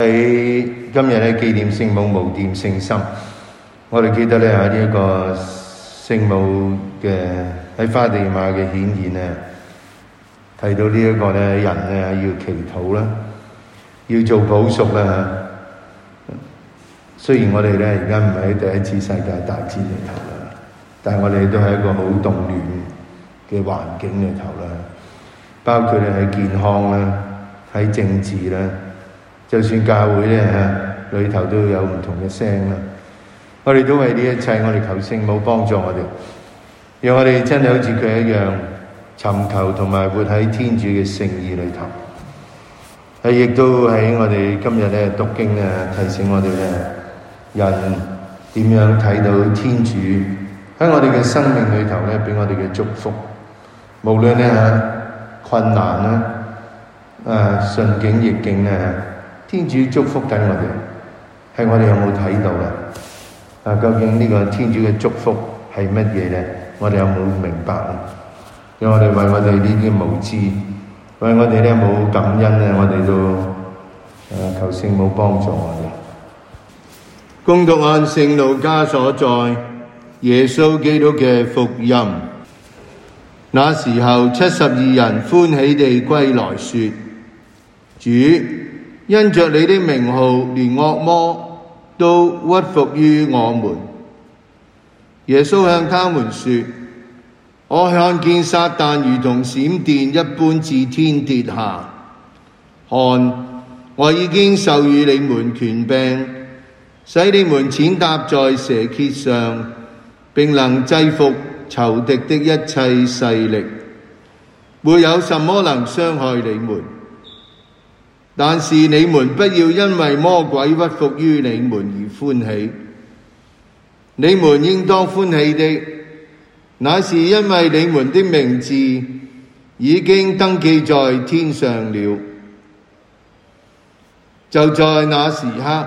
喺今日咧紀念聖母無玷聖心，我哋記得咧喺呢一個聖母嘅喺花地瑪嘅顯現咧，提到呢一個咧人咧要祈禱啦，要做補贖啦。雖然我哋咧而家唔係喺第一次世界大戰裏頭啦，但係我哋都係一個好動亂嘅環境裏頭啦，包括咧喺健康啦，喺政治啦。就算教會咧裏頭都有唔同嘅聲啦，我哋都為呢一切，我哋求聖母幫助我哋，讓我哋真係好似佢一樣尋求同埋活喺天主嘅聖意裏頭。亦都喺我哋今日咧讀經咧提醒我哋咧，人點樣睇到天主喺我哋嘅生命裏頭咧俾我哋嘅祝福，無論咧困難啦，順境逆境咧。天主祝福緊我哋，係我哋有冇睇到啦？究竟呢個天主嘅祝福係乜嘢咧？我哋有冇明白咧？讓我哋為我哋呢啲無知，為我哋咧冇感恩咧，我哋都求聖母幫助我哋。恭讀按聖路加所載耶穌基督嘅福音。那時候72人歡喜地歸來說：主，因着你的名號，連惡魔都屈服於我們。耶穌向他們說：我看見撒旦如同閃電一般自天跌下。看，我已經授予你們權柄，使你們踐踏在蛇蠍上，並能制服仇敵的一切勢力，沒有什麼能傷害你們。但是你們不要因為魔鬼屈服於你們而歡喜，你們應當歡喜的，那是因為你們的名字已經登記在天上了。就在那時刻，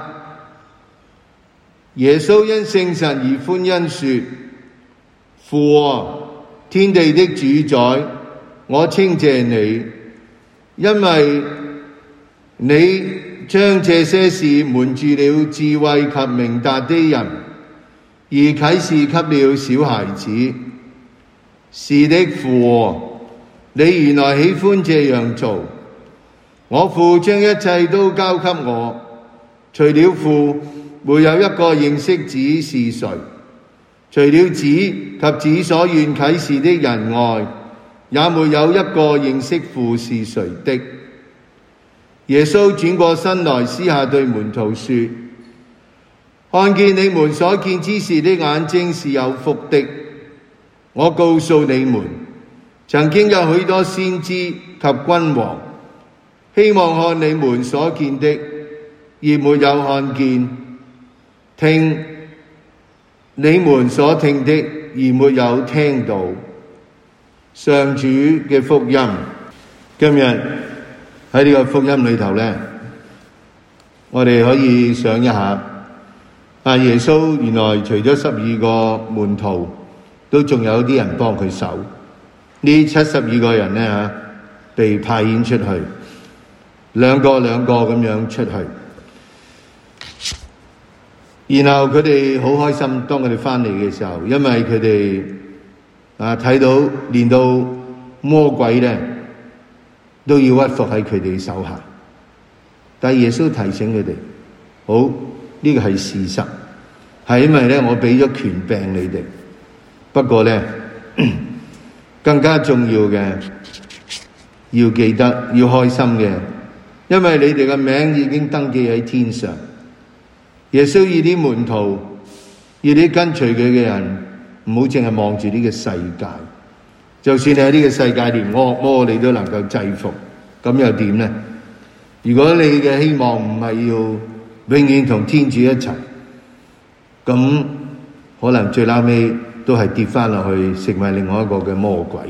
耶穌因聖神而歡欣說：父啊，天地的主宰，我稱謝你，因為你將這些事瞞住了智慧及明達的人，而啟示給了小孩子。是的，父，你原來喜歡這樣做。我父將一切都交給我，除了父，沒有一個認識子是誰；除了子及子所願啟示的人外，也沒有一個認識父是誰的。耶穌轉過身來，私下對門徒說：看見你們所見之事的眼睛是有福的。我告訴你們，曾經有許多先知及君王，希望看你們所見的，而沒有看見；聽你們所聽的，而沒有聽到。上主嘅福音。今日喺呢個福音裏頭咧，我哋可以想一下，耶穌原來除咗12個門徒，都仲有啲人幫佢手。呢72個人咧被派遣出去，兩個咁樣出去，然後佢哋好開心，當佢哋翻嚟嘅時候，因為佢哋睇到連到魔鬼咧都要屈服喺佢哋手下，但係耶穌提醒佢哋，好，呢個係事實，係因為咧我俾咗權柄你哋，不過咧更加重要嘅要記得要開心嘅，因為你哋嘅名已經登記喺天上。耶穌要啲門徒，要啲跟隨佢嘅人，唔好淨係望住呢個世界。就算你喺呢個世界連惡魔你都能夠制服，咁又點呢？如果你嘅希望唔係要永遠同天主一齊，咁可能最後尾都係跌翻落去，成為另外一個嘅魔鬼。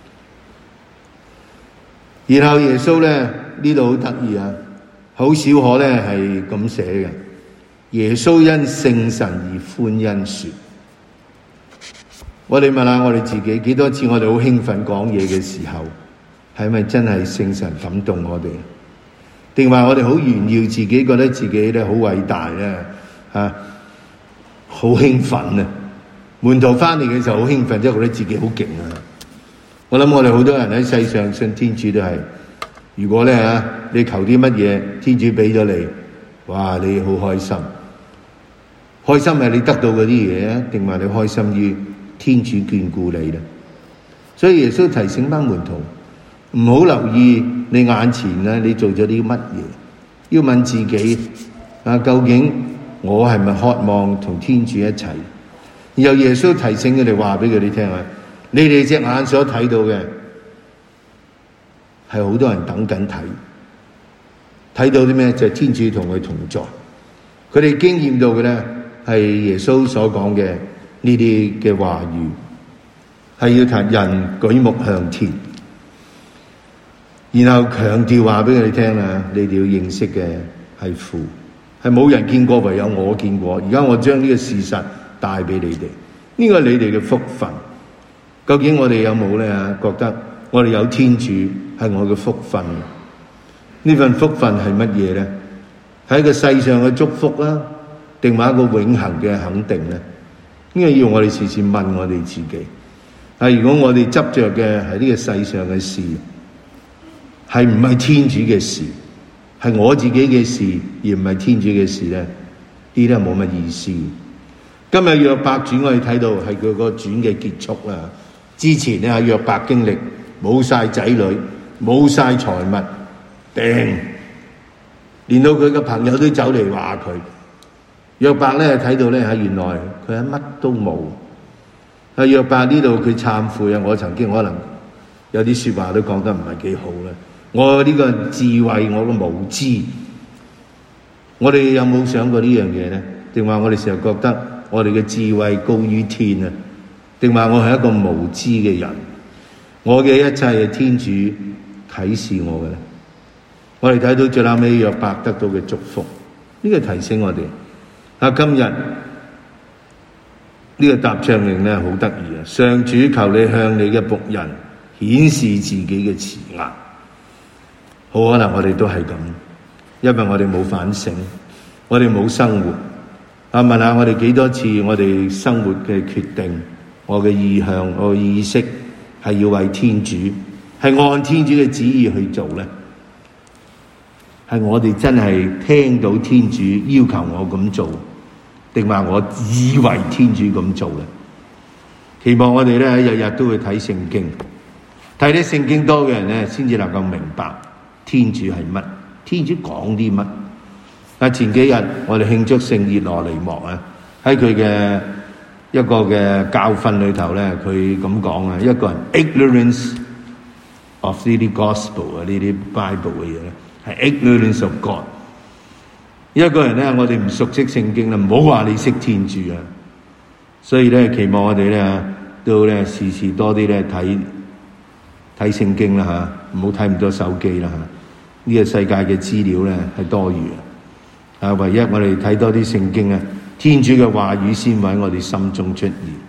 然後耶穌咧呢度好得意啊，好少可咧係咁寫嘅。耶穌因聖神而歡欣說。我哋問下我哋自己，幾多次我哋好興奮講嘢嘅時候，係咪真係聖神感動我哋？ 定話我哋好炫耀自己，覺得自己咧好偉大咧好興奮啊！門徒翻嚟嘅時候好興奮，即係覺得自己好勁啊！我諗我哋好多人喺世上信天主都係，如果咧你求啲乜嘢，天主俾咗你，哇！你好開心。開心係你得到嗰啲嘢啊，定話你開心於天主眷顧你咧？所以耶穌提醒班門徒，唔好留意你眼前咧，你做咗啲乜嘢，要問自己究竟我係咪渴望同天主一齊？然後耶穌提醒佢哋，話俾佢哋聽啊，你哋隻眼所睇到嘅係好多人等緊睇到啲咩？就係天主同佢同在。佢哋經驗到嘅咧係耶穌所講嘅呢啲嘅話語，係要睇人舉目向天，然後強調話俾佢哋聽啦，你哋要認識嘅係父，係冇人見過，唯有我見過。而家我將呢個事實帶俾你哋，呢個係你哋嘅福分。究竟我哋有冇咧覺得我哋有天主係我嘅福分？呢份福分係乜嘢咧？係一個世上嘅祝福啊，定係一個永恆嘅肯定咧？呢個要我哋時時問我哋自己。如果我哋執着嘅係呢個世上嘅事，係唔係天主嘅事，係我自己嘅事，而唔係天主嘅事咧？呢啲係冇乜意思。今日約伯傳我哋睇到係佢個傳嘅結束啦。之前咧約伯經歷冇晒仔女，冇晒財物，連到佢嘅朋友都走嚟話佢。約伯咧睇到咧原來佢係乜都冇。約伯呢度佢懺悔啊！我曾經可能有啲說話都講得唔係幾好啦。我呢個智慧，我嘅無知，我哋有冇想過呢樣嘢咧？定話我哋成日覺得我哋嘅智慧高於天啊？定話我係一個無知嘅人？我嘅一切係天主啟示我嘅咧？我哋睇到最後尾約伯得到嘅祝福，呢個提醒我哋今日呢個答唱詠咧好得意啊！上主，求你向你嘅僕人顯示自己嘅慈顏。好可能我哋都係咁，因為我哋冇反省，我哋冇生活。問下我哋幾多次我哋生活嘅決定，我嘅意向，我嘅意識係要為天主，係按天主嘅旨意去做咧？係我哋真係聽到天主要求我咁做，定話我以為天主咁做咧？期望我哋咧日日都會睇聖經，睇啲聖經多嘅人咧，先至能夠明白天主係乜，天主講啲乜。前幾日我哋慶祝聖熱羅尼莫啊，喺佢嘅一個嘅教訓裏頭咧，佢咁講啊，一個人 ignorance of 呢啲 gospel 啊，呢啲 Bible 嘅嘢咧，係 ignorance of God。一個人咧，我哋唔熟悉聖經啦，唔好話你識天主啊。所以咧，期望我哋咧都咧時時多啲咧睇聖經啦吓，唔好睇咁多手機啦吓。呢個世界嘅資料咧係多餘啊，唯一我哋睇多啲聖經啊，天主嘅話語先喺我哋心中出現。